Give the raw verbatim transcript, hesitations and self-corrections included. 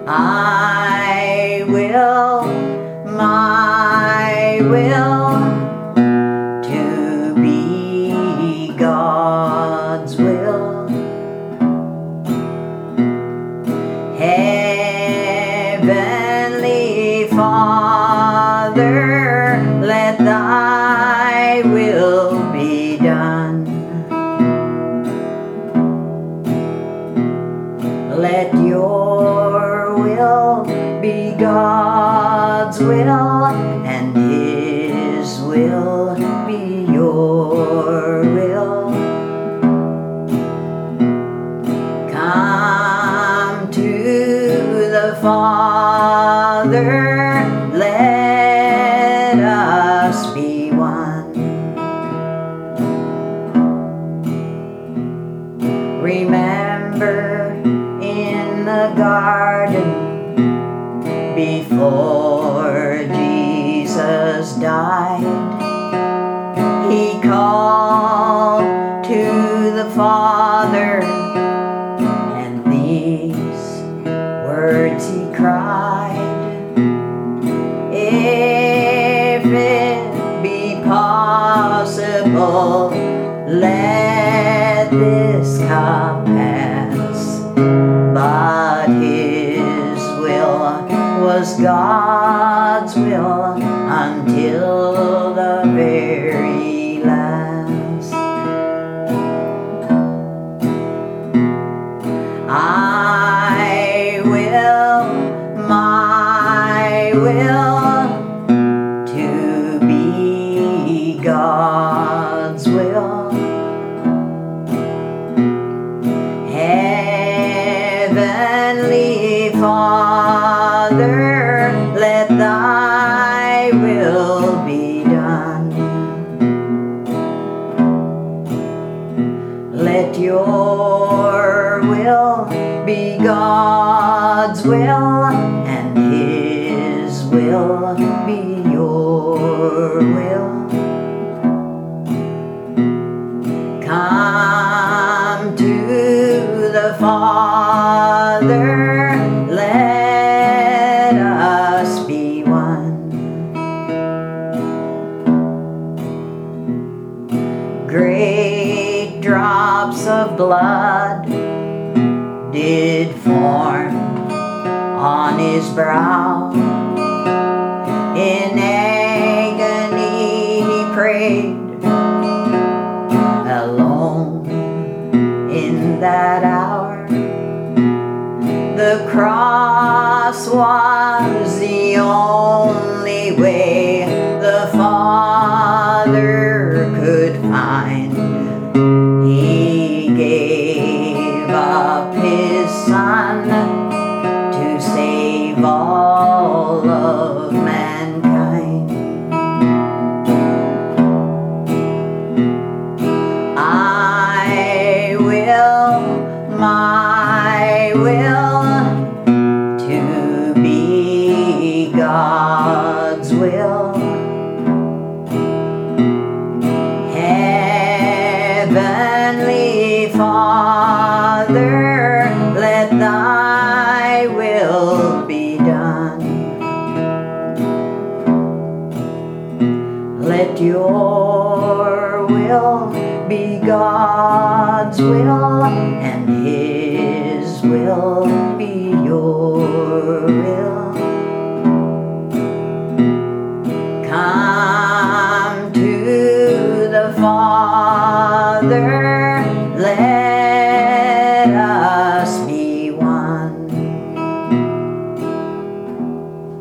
I will, my will, to be God's will. Heavenly Father, let thy will be done. Let your will be God's will, and His will be your will. Come to the Father, let us be one. Remember in the garden before Jesus died, He called to the Father, and these words He cried: if it be possible, let this cup pass. But His will was God's will until the very last. I will, my will, to be God's will. Heavenly Father, let thy will be done. Let your will be God's will, and His will be your will. Come to the Father, let us be one. Great drops of blood did form on His brow. In agony He prayed, alone in that hour. The cross was the only way the Father could find. He gave up His Son to save all of mankind. I will, my will, to be God's will. Heavenly Father, let thy will be done. Let your will be God's will, and His will be your will.